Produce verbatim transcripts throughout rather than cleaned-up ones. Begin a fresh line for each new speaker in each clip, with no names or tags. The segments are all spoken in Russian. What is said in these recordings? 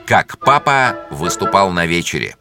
Как папа выступал на вечере.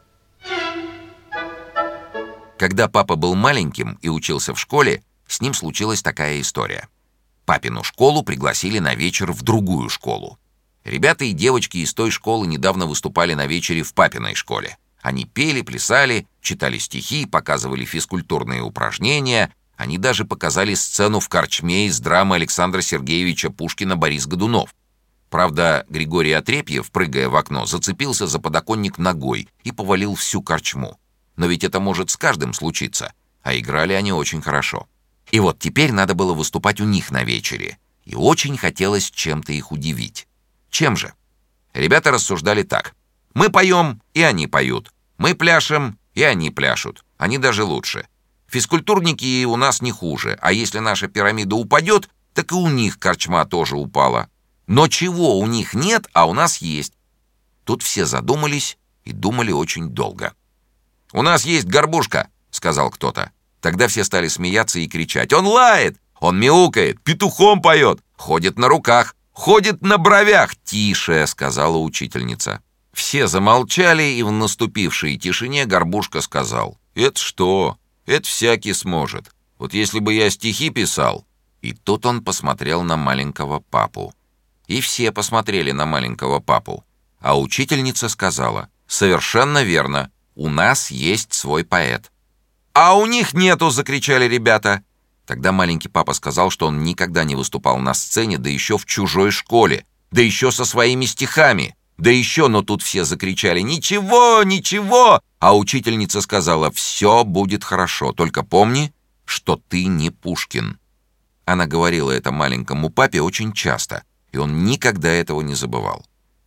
Когда папа был маленьким и учился в школе, с ним случилась такая история. Папину школу пригласили на вечер в другую школу. Ребята и девочки из той школы недавно выступали на вечере в папиной школе. Они пели, плясали, читали стихи, показывали физкультурные упражнения. Они даже показали сцену в корчме из драмы Александра Сергеевича Пушкина «Борис Годунов». Правда, Григорий Отрепьев, прыгая в окно, зацепился за подоконник ногой и повалил всю корчму. Но ведь это может с каждым случиться, а играли они очень хорошо. И вот теперь надо было выступать у них на вечере, и очень хотелось чем-то их удивить. Чем же? Ребята рассуждали так. Мы поем, и они поют. Мы пляшем, и они пляшут. Они даже лучше. Физкультурники у нас не хуже, а если наша пирамида упадет, так и у них корчма тоже упала. Но чего у них нет, а у нас есть? Тут все задумались и думали очень долго. «У нас есть горбушка», — сказал кто-то. Тогда все стали смеяться и кричать. «Он лает! Он мяукает! Петухом поет! Ходит на руках! Ходит на бровях!» «Тише!» — сказала учительница. Все замолчали, и в наступившей тишине горбушка сказал. «Это что? Это всякий сможет. Вот если бы я стихи писал...» И тут он посмотрел на маленького папу. И все посмотрели на маленького папу. А учительница сказала. «Совершенно верно. У нас есть свой поэт». «А у них нету!» — закричали ребята. Тогда маленький папа сказал, что он никогда не выступал на сцене, да еще в чужой школе, да еще со своими стихами, да еще, но тут все закричали «Ничего, ничего!» А учительница сказала «Все будет хорошо, только помни, что ты не Пушкин». Она говорила это маленькому папе очень часто, и он никогда этого не забывал.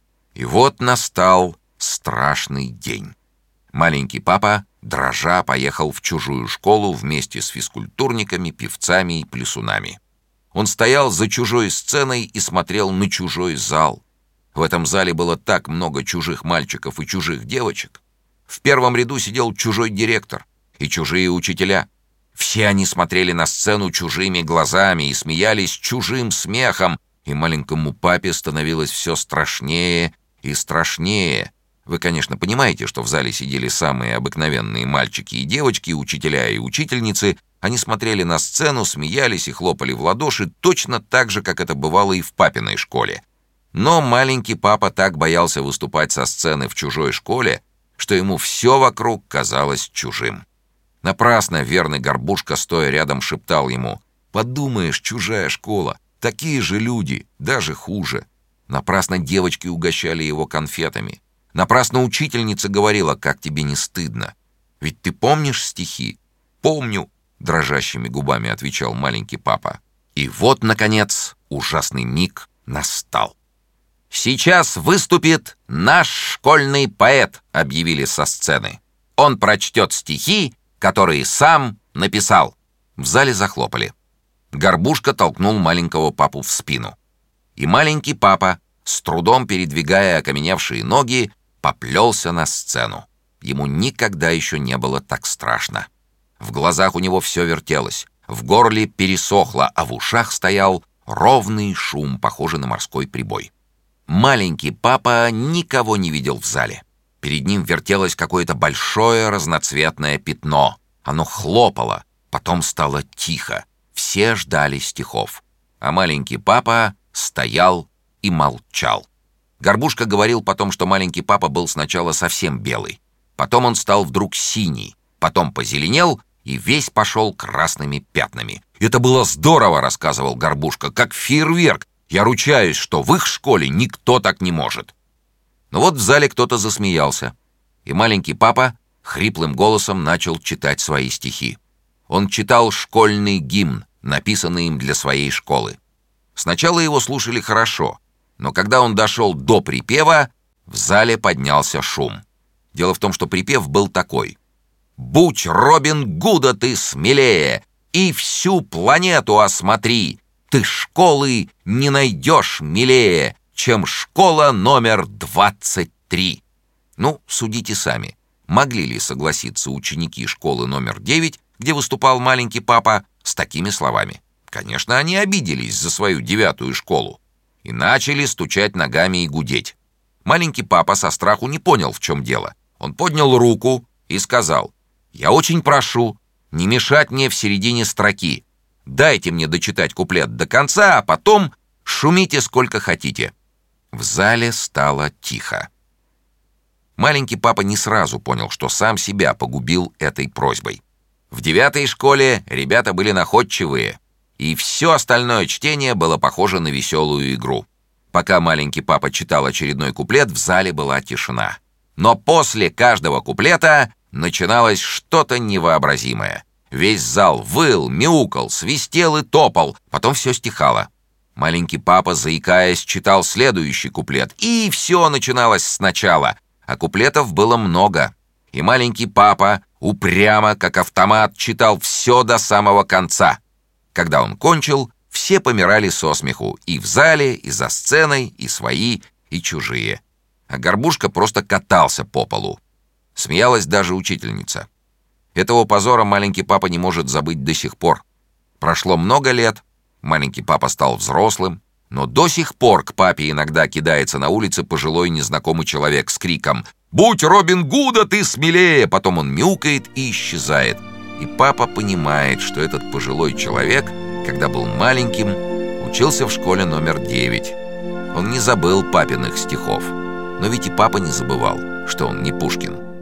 И вот настал страшный день. Маленький папа, дрожа, поехал в чужую школу вместе с физкультурниками, певцами и плясунами. Он стоял за чужой сценой и смотрел на чужой зал. В этом зале было так много чужих мальчиков и чужих девочек. В первом ряду сидел чужой директор и чужие учителя. Все они смотрели на сцену чужими глазами и смеялись чужим смехом, и маленькому папе становилось все страшнее и страшнее. Вы, конечно, понимаете, что в зале сидели самые обыкновенные мальчики и девочки, учителя и учительницы. Они смотрели на сцену, смеялись и хлопали в ладоши точно так же, как это бывало и в папиной школе. Но маленький папа так боялся выступать со сцены в чужой школе, что ему все вокруг казалось чужим. Напрасно верный горбушка, стоя рядом, шептал ему: «Подумаешь, чужая школа, такие же люди, даже хуже». Напрасно девочки угощали его конфетами. Напрасно учительница говорила: «Как тебе не стыдно? Ведь ты помнишь стихи?» «Помню», — дрожащими губами отвечал маленький папа. И вот, наконец, ужасный миг настал. «Сейчас выступит наш школьный поэт», — объявили со сцены. «Он прочтет стихи, которые сам написал». В зале захлопали. Горбушка толкнул маленького папу в спину. И маленький папа, с трудом передвигая окаменевшие ноги, поплелся на сцену. Ему никогда еще не было так страшно. В глазах у него все вертелось, в горле пересохло, а в ушах стоял ровный шум, похожий на морской прибой. Маленький папа никого не видел в зале. Перед ним вертелось какое-то большое разноцветное пятно. Оно хлопало, потом стало тихо. Все ждали стихов. А маленький папа стоял и молчал. Горбушка говорил потом, что маленький папа был сначала совсем белый. Потом он стал вдруг синий. Потом позеленел и весь пошел красными пятнами. «Это было здорово», — рассказывал Горбушка, — «как фейерверк. Я ручаюсь, что в их школе никто так не может». Но вот в зале кто-то засмеялся, и маленький папа хриплым голосом начал читать свои стихи. Он читал школьный гимн, написанный им для своей школы. Сначала его слушали хорошо, но когда он дошел до припева, в зале поднялся шум. Дело в том, что припев был такой: «Будь Робин Гуда ты смелее, и всю планету осмотри, ты школы не найдешь милее, чем школа номер двадцать три». Ну, судите сами, могли ли согласиться ученики школы номер девять, где выступал маленький папа, с такими словами? Конечно, они обиделись за свою девятую школу и начали стучать ногами и гудеть. Маленький папа со страху не понял, в чем дело. Он поднял руку и сказал: «Я очень прошу не мешать мне в середине строки. Дайте мне дочитать куплет до конца, а потом шумите сколько хотите». В зале стало тихо. Маленький папа не сразу понял, что сам себя погубил этой просьбой. В девятой школе ребята были находчивые, и все остальное чтение было похоже на веселую игру. Пока маленький папа читал очередной куплет, в зале была тишина. Но после каждого куплета начиналось что-то невообразимое. Весь зал выл, мяукал, свистел и топал, потом все стихало. Маленький папа, заикаясь, читал следующий куплет, и все начиналось сначала. А куплетов было много, и маленький папа упрямо, как автомат, читал все до самого конца. Когда он кончил, все помирали со смеху, и в зале, и за сценой, и свои, и чужие. А Горбушка просто катался по полу. Смеялась даже учительница. Этого позора маленький папа не может забыть до сих пор. Прошло много лет, маленький папа стал взрослым, но до сих пор к папе иногда кидается на улице пожилой незнакомый человек с криком: «Будь Робин Гуда, ты смелее!» Потом он мяукает и исчезает. И папа понимает, что этот пожилой человек, когда был маленьким, учился в школе номер девять. Он не забыл папиных стихов. Но ведь и папа не забывал, что он не Пушкин.